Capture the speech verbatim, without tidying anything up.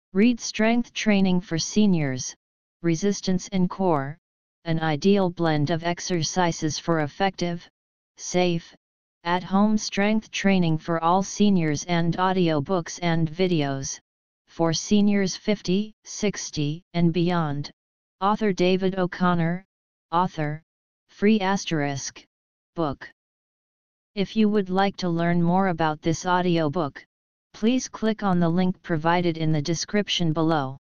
Read Strength Training for Seniors, Resistance and Core, an ideal blend of exercises for effective, safe, at-home strength training for all seniors and audiobooks and videos, for seniors fifty, sixty, and beyond. Author David O'Connor, author, free asterisk, book. If you would like to learn more about this audiobook, please click on the link provided in the description below.